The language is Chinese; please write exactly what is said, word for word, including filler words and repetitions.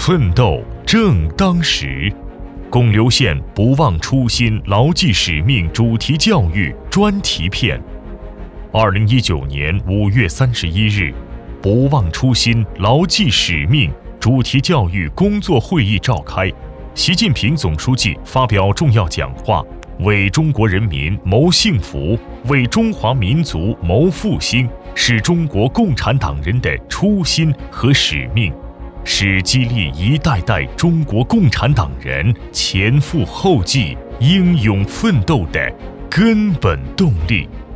奋斗正当时。巩留县不忘初心、牢记使命主题教育专题片。二零一九年五月三十一日，不忘初心、牢记使命主题教育工作会议召开，习近平总书记发表重要讲话，为中国人民谋幸福，为中华民族谋复兴，是中国共产党人的初心和使命，是激励一代代中国共产党人前赴后继、英勇奋斗的根本动力。